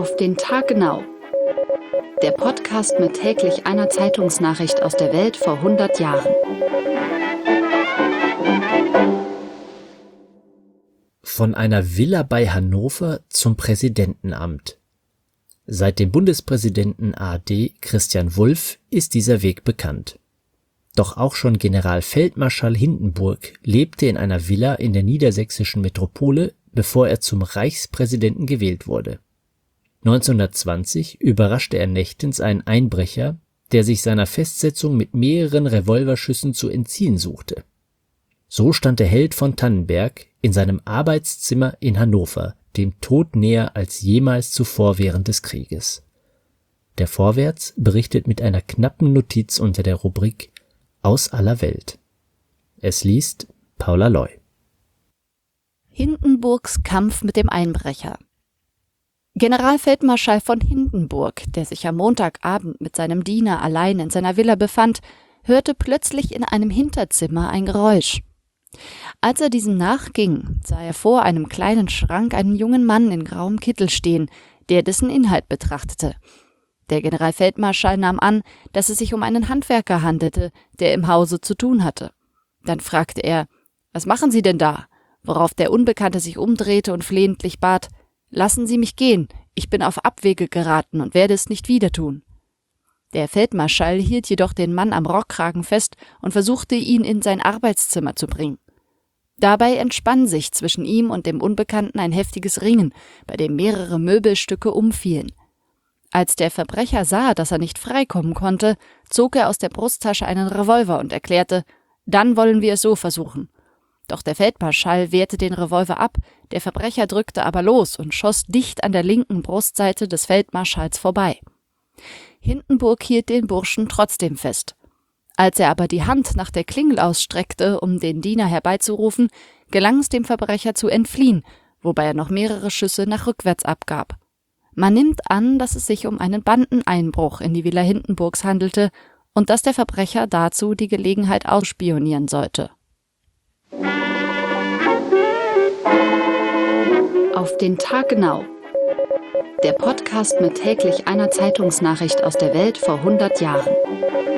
Auf den Tag genau. Der Podcast mit täglich einer Zeitungsnachricht aus der Welt vor 100 Jahren. Von einer Villa bei Hannover zum Präsidentenamt. Seit dem Bundespräsidenten AD Christian Wulff ist dieser Weg bekannt. Doch auch schon Generalfeldmarschall Hindenburg lebte in einer Villa in der niedersächsischen Metropole, bevor er zum Reichspräsidenten gewählt wurde. 1920 überraschte er nächtens einen Einbrecher, der sich seiner Festsetzung mit mehreren Revolverschüssen zu entziehen suchte. So stand der Held von Tannenberg in seinem Arbeitszimmer in Hannover, dem Tod näher als jemals zuvor während des Krieges. Der Vorwärts berichtet mit einer knappen Notiz unter der Rubrik Aus aller Welt. Es liest Paula Loy. Hindenburgs Kampf mit dem Einbrecher. Generalfeldmarschall von Hindenburg, der sich am Montagabend mit seinem Diener allein in seiner Villa befand, hörte plötzlich in einem Hinterzimmer ein Geräusch. Als er diesem nachging, sah er vor einem kleinen Schrank einen jungen Mann in grauem Kittel stehen, der dessen Inhalt betrachtete. Der Generalfeldmarschall nahm an, dass es sich um einen Handwerker handelte, der im Hause zu tun hatte. Dann fragte er: »Was machen Sie denn da?« Worauf der Unbekannte sich umdrehte und flehentlich bat: »Lassen Sie mich gehen, ich bin auf Abwege geraten und werde es nicht wieder tun.« Der Feldmarschall hielt jedoch den Mann am Rockkragen fest und versuchte, ihn in sein Arbeitszimmer zu bringen. Dabei entspann sich zwischen ihm und dem Unbekannten ein heftiges Ringen, bei dem mehrere Möbelstücke umfielen. Als der Verbrecher sah, dass er nicht freikommen konnte, zog er aus der Brusttasche einen Revolver und erklärte: »Dann wollen wir es so versuchen.« Doch der Feldmarschall wehrte den Revolver ab, der Verbrecher drückte aber los und schoss dicht an der linken Brustseite des Feldmarschalls vorbei. Hindenburg hielt den Burschen trotzdem fest. Als er aber die Hand nach der Klingel ausstreckte, um den Diener herbeizurufen, gelang es dem Verbrecher zu entfliehen, wobei er noch mehrere Schüsse nach rückwärts abgab. Man nimmt an, dass es sich um einen Bandeneinbruch in die Villa Hindenburgs handelte und dass der Verbrecher dazu die Gelegenheit ausspionieren sollte. Auf den Tag genau. Der Podcast mit täglich einer Zeitungsnachricht aus der Welt vor 100 Jahren.